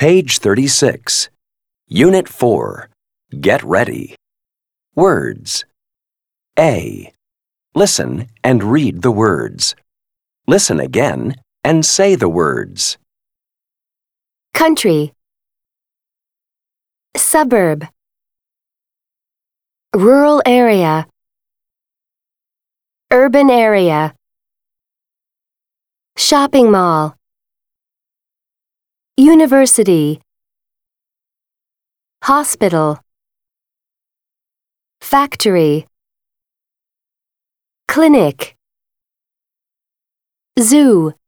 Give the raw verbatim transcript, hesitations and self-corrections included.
Page thirty-six. Unit four. Get ready. Words. A. Listen and read the words. Listen again and say the words. Country, suburb, rural area, urban area, shopping mall, university, hospital, factory, clinic, zoo.